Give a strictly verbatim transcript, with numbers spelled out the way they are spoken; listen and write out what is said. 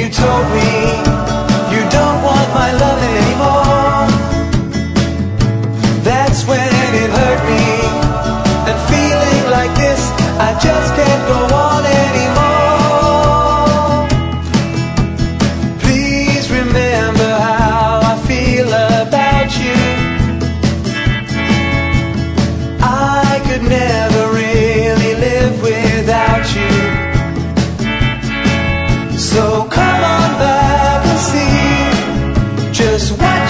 you told me you don't want my love anymore. That's when it hurt me, and feeling like this, I just can't go on anymore. Please remember how I feel about you. I could never really live without you. So come on back and see just what